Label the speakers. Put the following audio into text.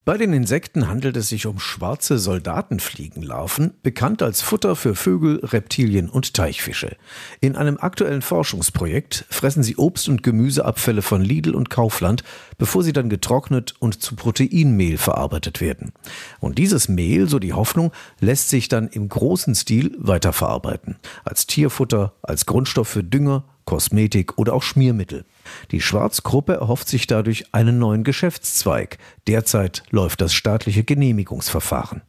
Speaker 1: Bei den Insekten handelt es sich um schwarze Soldatenfliegenlarven, bekannt als Futter für Vögel, Reptilien und Teichfische. In einem aktuellen Forschungsprojekt fressen sie Obst- und Gemüseabfälle von Lidl und Kaufland, bevor sie dann getrocknet und zu Proteinmehl verarbeitet werden. Und dieses Mehl, so die Hoffnung, lässt sich dann im großen Stil weiterverarbeiten. Als Tierfutter, als Grundstoff für Dünger, Kosmetik oder auch Schmiermittel. Die Schwarz-Gruppe erhofft sich dadurch einen neuen Geschäftszweig. Derzeit läuft das staatliche Genehmigungsverfahren.